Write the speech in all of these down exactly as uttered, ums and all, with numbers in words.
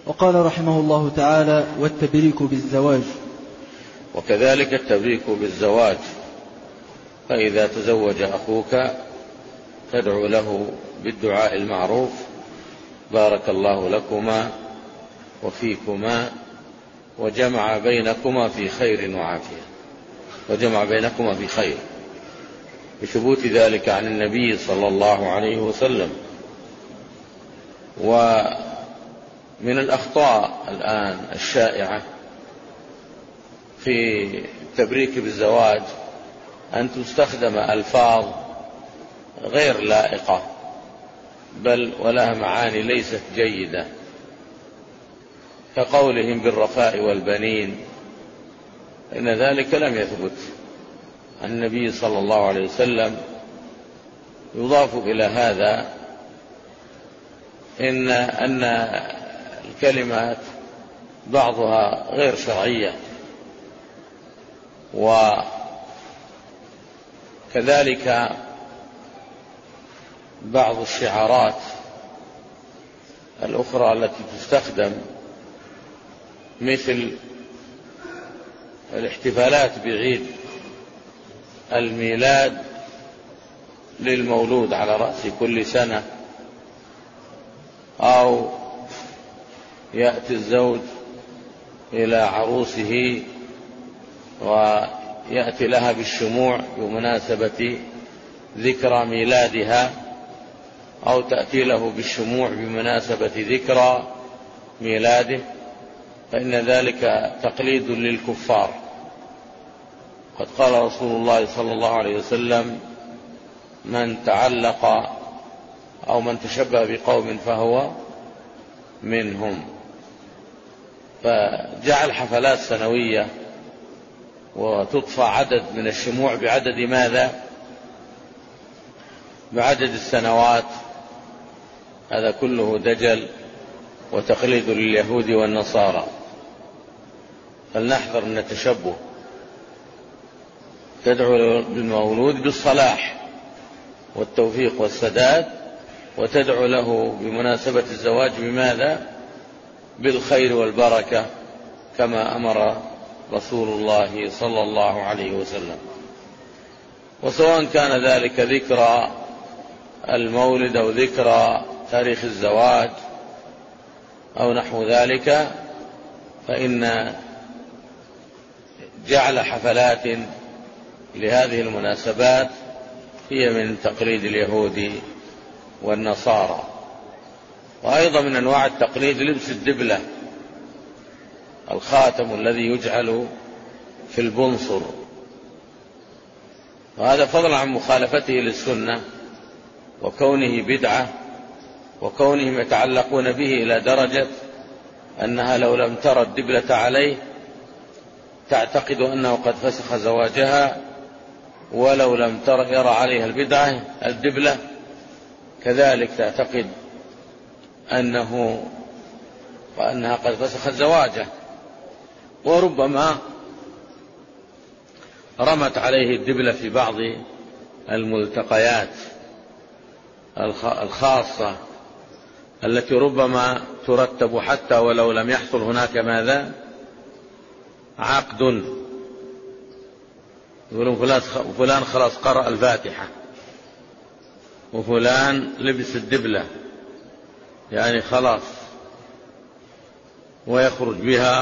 وقال رحمه الله تعالى: والتبريك بالزواج. وكذلك التبريك بالزواج، فإذا تزوج أخوك تدعو له بالدعاء المعروف: بارك الله لكما وفيكما وجمع بينكما في خير وعافية، وجمع بينكما في خير، بثبوت ذلك عن النبي صلى الله عليه وسلم. ومن الأخطاء الآن الشائعة في التبريك بالزواج أن تستخدم ألفاظ غير لائقة، بل ولها معاني ليست جيدة، كقولهم بالرفاء والبنين، إن ذلك لم يثبت عن النبي صلى الله عليه وسلم. يضاف إلى هذا إن أن الكلمات بعضها غير شرعية، وكذلك بعض الشعارات الأخرى التي تستخدم، مثل الاحتفالات بعيد الميلاد للمولود على رأس كل سنة، أو يأتي الزوج إلى عروسه ويأتي لها بالشموع بمناسبة ذكرى ميلادها، أو تأتي له بالشموع بمناسبة ذكرى ميلاده، فإن ذلك تقليد للكفار. قد قال رسول الله صلى الله عليه وسلم: من تعلق أو من تشبه بقوم فهو منهم. فجعل حفلات سنوية وتطفى عدد من الشموع بعدد ماذا؟ بعدد السنوات، هذا كله دجل وتقليد لليهود والنصارى. فلنحذر من التشبه. تدعو للمولود بالصلاح والتوفيق والسداد، وتدعو له بمناسبة الزواج بماذا؟ بالخير والبركة، كما أمر رسول الله صلى الله عليه وسلم. وسواء كان ذلك ذكرى المولد أو ذكرى تاريخ الزواج أو نحو ذلك، فإن جعل حفلات لهذه المناسبات هي من تقليد اليهود والنصارى. وأيضا من أنواع التقليد لبس الدبلة، الخاتم الذي يجعل في البنصر، وهذا فضلا عن مخالفته للسنة وكونه بدعة، وكونهم يتعلقون به إلى درجة أنها لو لم ترى الدبلة عليه تعتقد أنه قد فسخ زواجها، ولو لم تر يرى عليها البدعة الدبلة كذلك تعتقد أنه وأنها قد فسخت زواجه. وربما رمت عليه الدبلة في بعض الملتقيات الخاصة التي ربما ترتب حتى ولو لم يحصل هناك ماذا؟ عقد. يقولون فلان خلاص قرأ الفاتحة، وفلان لبس الدبلة، يعني خلاص، ويخرج بها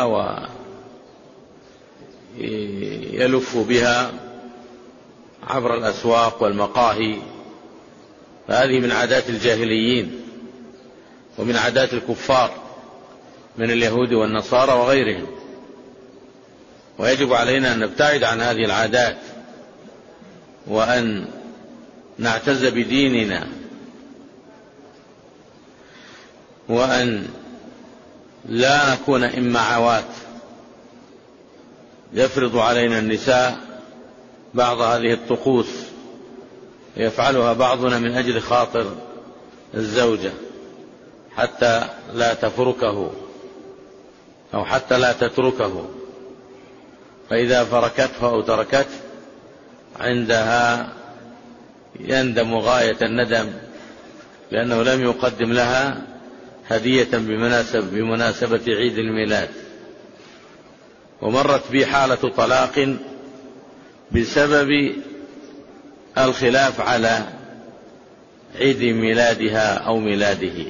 ويلف بها عبر الأسواق والمقاهي. فهذه من عادات الجاهليين ومن عادات الكفار من اليهود والنصارى وغيرهم، ويجب علينا أن نبتعد عن هذه العادات وأن نعتز بديننا، وأن لا نكون إمعوات يفرض علينا النساء بعض هذه الطقوس يفعلها بعضنا من أجل خاطر الزوجة حتى لا تفركه أو حتى لا تتركه، فإذا فركته أو تركته عندها يندم غاية الندم، لأنه لم يقدم لها هدية بمناسبة, بمناسبة عيد الميلاد، ومرت بي حالة طلاق بسبب الخلاف على عيد ميلادها أو ميلاده.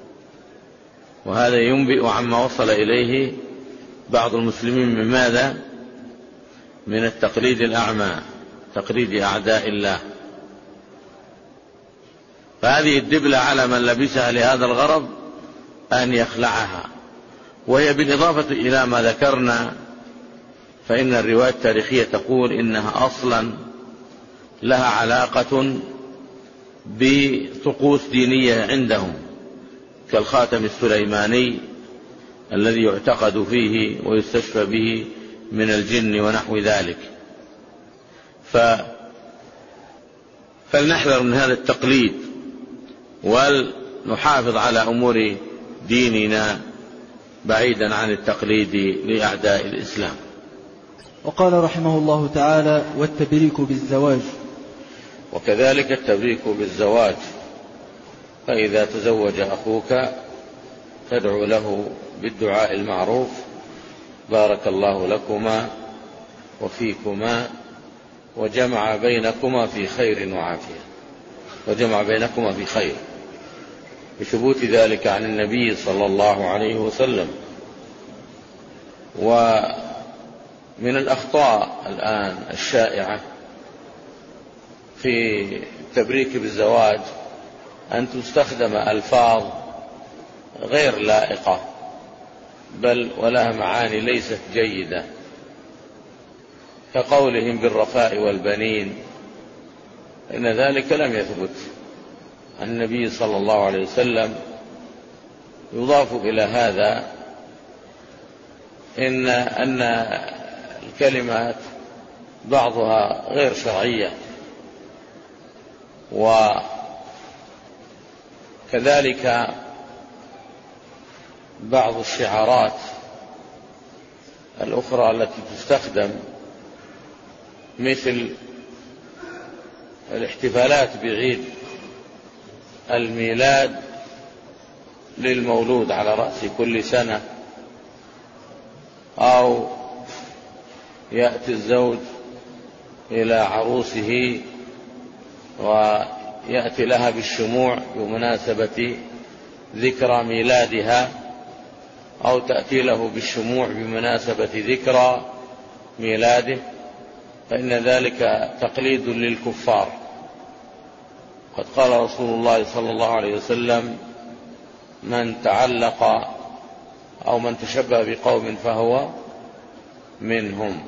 وهذا ينبئ عما وصل إليه بعض المسلمين من ماذا؟ من التقليد الأعمى، تقليد أعداء الله. فهذه الدبلة على من لبسها لهذا الغرض أن يخلعها. وهي بالإضافة إلى ما ذكرنا فإن الرواية التاريخية تقول إنها أصلا لها علاقة بطقوس دينية عندهم، كالخاتم السليماني الذي يعتقد فيه ويستشفى به من الجن ونحو ذلك. ف... فلنحذر من هذا التقليد ولنحافظ على أمور ديننا بعيدا عن التقليد لأعداء الإسلام. وقال رحمه الله تعالى: والتبريك بالزواج. وكذلك التبريك بالزواج، فإذا تزوج أخوك تدعو له بالدعاء المعروف: بارك الله لكما وفيكما وجمع بينكما في خير وعافية، وجمع بينكما في خير، بثبوت ذلك عن النبي صلى الله عليه وسلم. ومن الأخطاء الآن الشائعة في التبريك بالزواج أن تستخدم ألفاظ غير لائقة بل ولها معاني ليست جيدة، كقولهم بالرفاء والبنين، إن ذلك لم يثبت عن النبي صلى الله عليه وسلم. يضاف إلى هذا إن أن الكلمات بعضها غير شرعية، وكذلك بعض الشعارات الأخرى التي تستخدم مثل الاحتفالات بعيد الميلاد للمولود على رأس كل سنة، أو يأتي الزوج إلى عروسه ويأتي لها بالشموع بمناسبة ذكرى ميلادها، أو تأتي له بالشموع بمناسبة ذكرى ميلاده، فإن ذلك تقليد للكفار. قد قال رسول الله صلى الله عليه وسلم: من تعلق أو من تشبه بقوم فهو منهم.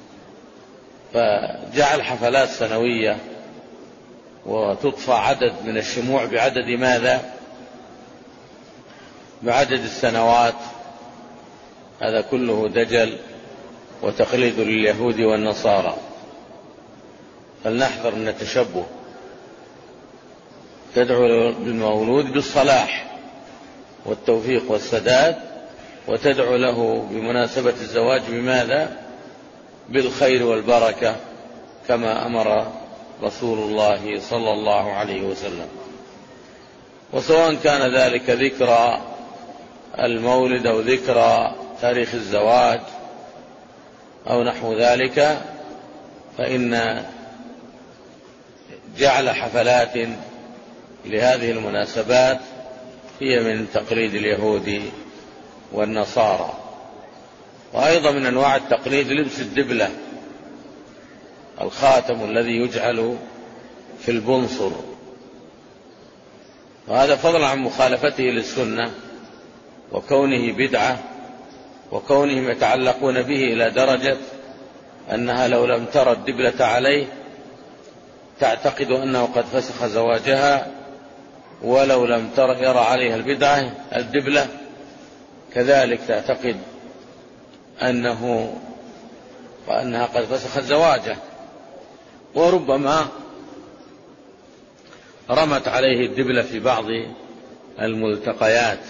فجعل حفلات سنوية وتطفى عدد من الشموع بعدد ماذا؟ بعدد السنوات. هذا كله دجل وتقليد لليهود والنصارى. فلنحذر من التشبه. تدعو للمولود بالصلاح والتوفيق والسداد، وتدعو له بمناسبة الزواج بماذا؟ بالخير والبركة، كما أمر رسول الله صلى الله عليه وسلم. وسواء كان ذلك ذكرى المولد أو ذكرى تاريخ الزواج أو نحو ذلك، فإن جعل حفلات لهذه المناسبات هي من تقليد اليهود والنصارى. وأيضا من أنواع التقليد لبس الدبلة، الخاتم الذي يجعل في البنصر، وهذا فضلا عن مخالفته للسنة وكونه بدعة، وكونهم يتعلقون به إلى درجة أنها لو لم ترى الدبلة عليه تعتقد أنه قد فسخ زواجها، ولو لم تر يرى عليها البدعة الدبلة كذلك تعتقد أنه وأنها قد فسخت زواجه. وربما رمت عليه الدبلة في بعض الملتقيات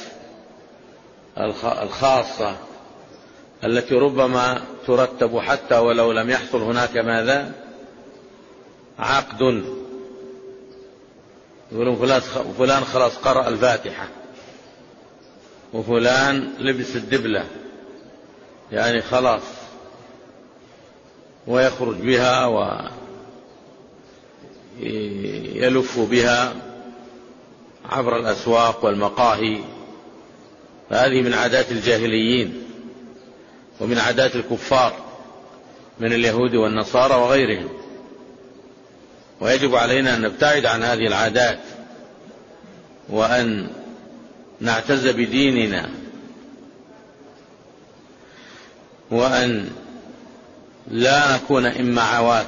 الخاصة التي ربما ترتب حتى ولو لم يحصل هناك ماذا؟ عقد. يقولون فلان خلاص قرأ الفاتحة، وفلان لبس الدبلة يعني خلاص، ويخرج بها ويلف بها عبر الأسواق والمقاهي، فهذه من عادات الجاهليين ومن عادات الكفار من اليهود والنصارى وغيرهم، ويجب علينا أن نبتعد عن هذه العادات وأن نعتز بديننا، وأن لا نكون إمعوات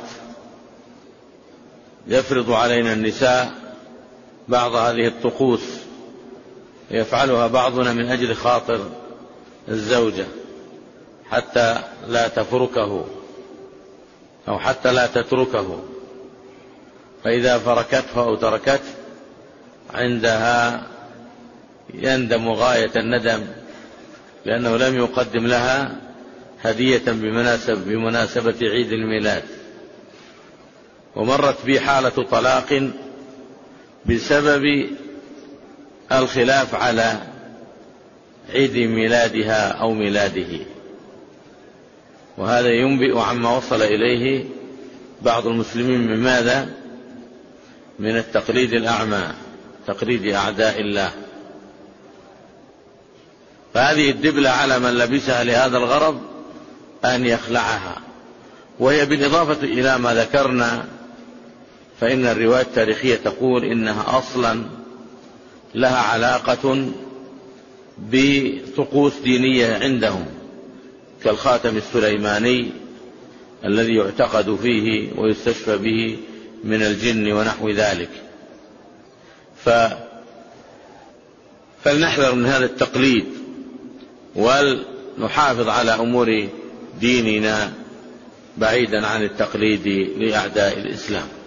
يفرض علينا النساء بعض هذه الطقوس يفعلها بعضنا من أجل خاطر الزوجة حتى لا تفركه أو حتى لا تتركه، فإذا فركته أو تركته عندها يندم غاية الندم لأنه لم يقدم لها هدية بمناسبة, بمناسبة عيد الميلاد. ومرت بي حالة طلاق بسبب الخلاف على عيد ميلادها أو ميلاده، وهذا ينبئ عما وصل إليه بعض المسلمين من ماذا؟ من التقليد الأعمى، تقليد أعداء الله. فهذه الدبلة على من لبسها لهذا الغرض أن يخلعها، وهي بالإضافة إلى ما ذكرنا فإن الرواية التاريخية تقول إنها أصلا لها علاقة بطقوس دينية عندهم كالخاتم السليماني الذي يعتقد فيه ويستشفى به من الجن ونحو ذلك. ف... فلنحذر من هذا التقليد ونحافظ على أمور ديننا بعيدا عن التقليد لأعداء الإسلام.